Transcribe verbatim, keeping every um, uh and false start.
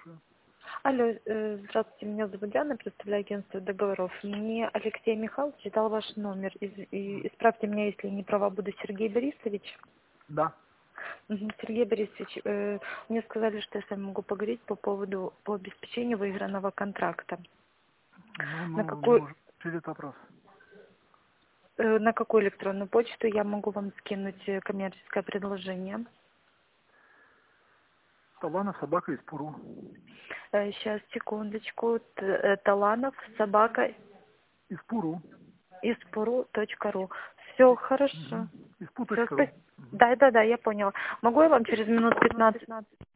слушаю. Алло, э, здравствуйте, меня зовут Диана, представляю агентство договоров. Мне Алексей Михайлович дал ваш номер. Из- и исправьте меня, если не права, буду Сергей Борисович. Да. Мгм. Сергей Борисович, э, мне сказали, что я с вами могу поговорить по поводу по обеспечению выигранного контракта. Ну, На ну, какую, может, через вопрос. э, на какую электронную почту я могу вам скинуть э, коммерческое предложение? Таланов, собака из Пуру. Сейчас, секундочку. Т- э, Таланов, собака, Из Пуру. испуру точка ру. Все хорошо. Угу. Все, Испу.ру. спасибо. Да, да, да, я поняла. Могу я вам через минут пятнадцать